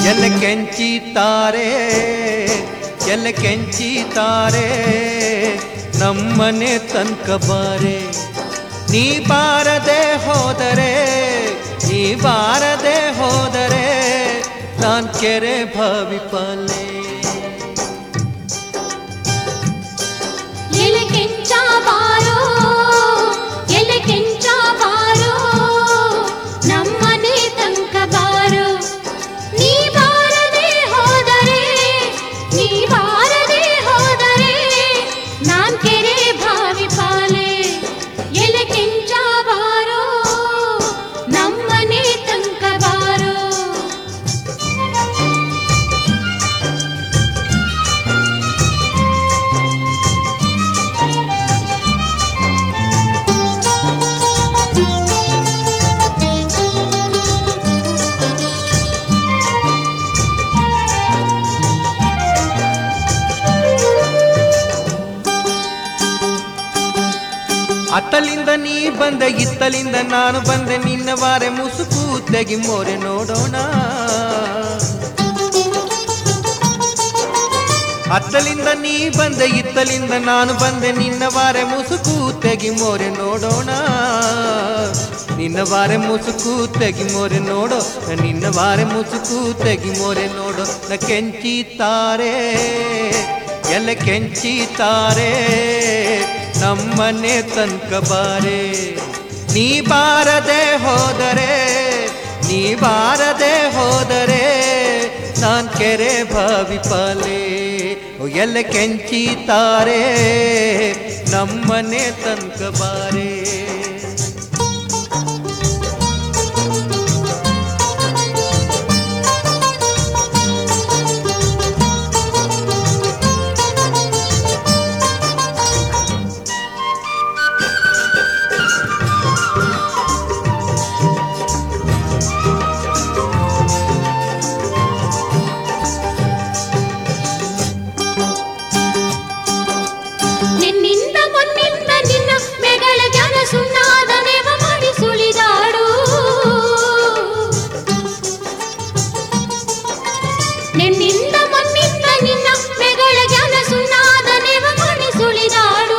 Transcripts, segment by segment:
ಎಲೆ ಕೆಂಚಿತಾರೆ ಎಲೆ ಕೆಂಚಿತಾರೆ ನಮ್ಮನೆ ತನಕ ಬಾರೆ ನೀ ಬಾರದೆ ಹೋದರೆ ನೀ ಬಾರದೆ ಹೋದರೆ ನಾನ್ ಕೆರೆ ಭಾವಿಪಾಲೆ ಎಲೆ ಕೆಂಚ ಬಾರೋ ಎಲೆ ಕೆಂಚ ಬಾರೋ ನಮ್ಮನೆ ತನಕ ಬಾರೋ ನೀ ಬಾರದೆ ಹೋದರೆ ನೀ ಬಾರದೆ ಹೋದರೆ ನಾನ್ ಕೆರೆ ಭಾವಿ ಪಾಲೆ ಎಲೆ ಕೆಂಚ ಬಾರೋ ನಮ್ಮನೆ ತನಕ ಬಾರೋ ಅತ್ತಲಿಂದ ನೀ ಬಂದೆ ಇತ್ತಲಿಂದ ನಾನು ಬಂದೆ ನಿನ್ನ ಬಾರೆ ಮುಸುಕು ತೆಗಿ ಮೋರೆ ನೋಡೋಣ ಅತ್ತಲಿಂದ ನೀ ಬಂದೆ ಇತ್ತಲಿಂದ ನಾನು ಬಂದೆ ನಿನ್ನ ಬಾರೆ ಮುಸುಕು ತೆಗಿ ಮೋರೆ ನೋಡೋಣ ನಿನ್ನ ಬಾರೆ ಮುಸುಕು ತೆಗಿ ಮೋರೆ ನೋಡೋ ನಿನ್ನ ಬಾರೆ ಮುಸುಕು ತೆಗಿ ಮೋರೆ ನೋಡೋ ನ ಕೆಂಚಿತಾರೆ ಎಲೆ ಕೆಂಚಿತಾರೆ ನಮ್ಮನೆ ತನಕ ಬಾರೆ ನೀ ಬಾರದೆ ಹೋದರೆ ನೀ ಬಾರದೆ ಹೋದರೆ ನಾನ್ ಕೆರೆ ಭಾವಿಪಾಲೆ ಎಲೆ ಕೆಂಚಿತಾರೆ ನಮ್ಮನೆ ತನಕ ಬಾರೆ ನಿನ್ನಿಂದ ಮೊನ್ನಿಂದ ನಿನ್ನ ಮೆಗಳ ಜ್ಞಾನ ಸುಣ್ಣಾದ ನೇಮ ಮಾಡಿ ಸುಳಿದಾಡು ನಿನ್ನಿಂದ ಮೊನ್ನಿಂದ ನಿನ್ನ ಮೆಗಳ ಜ್ಞಾನ ಸುಣ್ಣಾದ ನೇಮ ಮಾಡಿ ಸುಳಿದಾಡು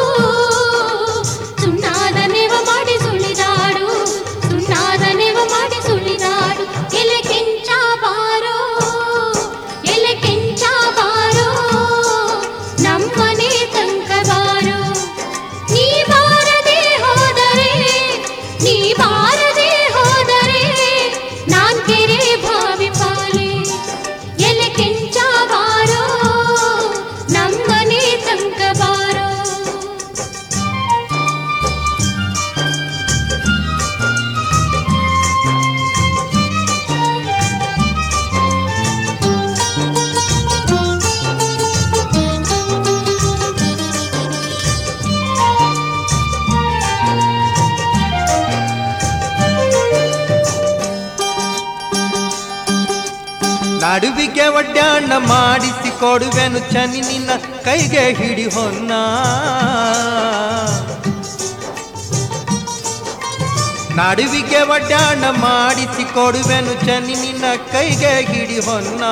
ಸುಣ್ಣಾದ ನೇಮ ಮಾಡಿ ಸುಳಿದಾಡು ಸುಣ್ಣಾದ ನೇಮ ಮಾಡಿ ಸುಳಿದಾಡು ಎಲೆ ಕೆಂಚ ಬಾರೋ ಎಲೆ ಕೆಂಚ ಬಾರೋ ನಮ್ಮನೆ ತನಕ ಬಾರೋ ನೀ ಬಾರದೆ ಹೋದರೆ ನೀ ಬಾರದೆ ಹೋದರೆ ನಾನ್ ಕೆರೆ ಭಾವಿ ಪಾಲೆ ಎಲೆ ಕೆಂಚ ಬಾರೋ ನಮ್ಮನೆ ತನಕ ಬಾರೋ ನಡುವಿಗೆ ಒಡ್ಡಾಣ ಮಾಡಿಸಿ ಕೊಡುವೆನು ಚನಿ ನಿನ್ನ ಕೈಗೆ ಹಿಡಿ ಹೊನ್ನ ನಡುವಿಗೆ ಒಡ್ಡಾಣ ಮಾಡಿಸಿ ಕೊಡುವೆನು ಚನಿ ನಿನ್ನ ಕೈಗೆ ಹಿಡಿ ಹೊನ್ನ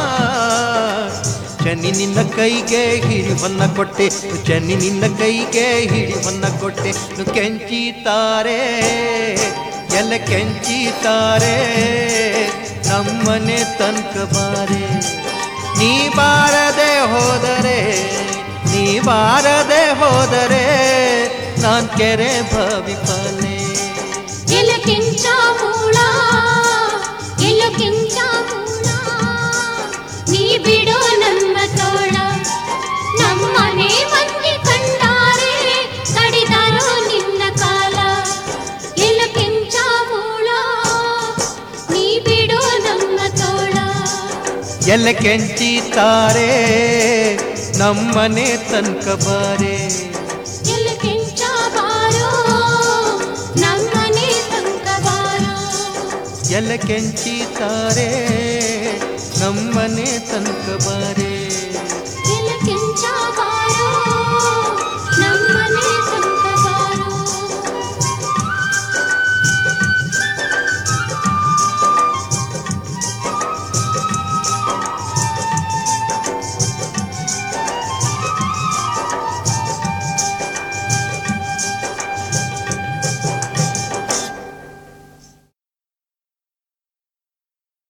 ಚನಿ ನಿನ್ನ ಕೈಗೆ ಹಿಡಿ ಹೊನ್ನ ಕೊಟ್ಟೆ ಚನಿ ನಿನ್ನ ಕೈಗೆ ಹಿಡಿ ಹೊನ್ನ ಕೊಟ್ಟೆ ಕೆಂಚಿತಾರೆ ಎಲೆ ಕೆಂಚಿತಾರೆ ನಮ್ಮನೆ ತನಕ ಬಾರೆ ನೀ ಬಾರದೆ ಹೋದರೆ ನೀ ಬಾರದೆ ಹೋದರೆ ನಾನ್ ಕೆರೆ ಭಾವಿಪಾಲೆ ಎಲೆ ಕೆಂಚ ಮೂಳ ಎಲೆ ಕೆಂಚ ಮೂಳ ನೀ ಬಿಡೋ ನಮ್ಮ ತೋಳ ನಮ್ಮನೆ ಮಂದಿ ಕಂಡಾರೆ ಕಡಿದಾರೋ ನಿನ್ನ ಕಾಲ ಎಲೆ ಕೆಂಚ ಮೂಳ ನೀ ಬಿಡೋ ನಮ್ಮ ತೋಳ ಎಲೆ ಕೆಂಚಿತಾರೆ ನಮ್ಮನೆ ತನಕ ಬಾರೆ ಎಲೆ ಕೆಂಚ ಬಾರೋ ನಮ್ಮನೆ ತನಕ ಬಾರೋ ಎಲೆ ಕೆಂಚಿತಾರೆ ನಮ್ಮನೆ ತನಕ ಬಾರೆ